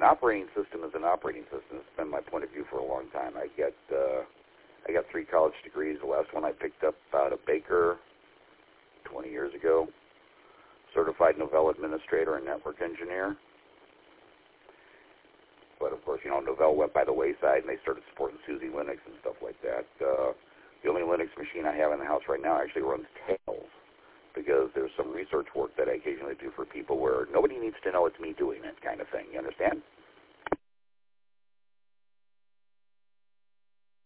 operating system is an operating system. It's been my point of view for a long time. I got 3 college degrees. The last one I picked up out of Baker 20 years ago. Certified Novell Administrator and Network Engineer. But, of course, Novell went by the wayside, and they started supporting SUSE Linux and stuff like that. The only Linux machine I have in the house right now actually runs Tails, because there's some research work that I occasionally do for people where nobody needs to know it's me doing it kind of thing. You understand?